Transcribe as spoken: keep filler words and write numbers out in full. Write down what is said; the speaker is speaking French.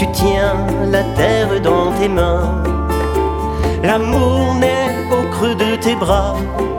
tiens la terre dans tes mains. L'amour naît au creux de tes bras,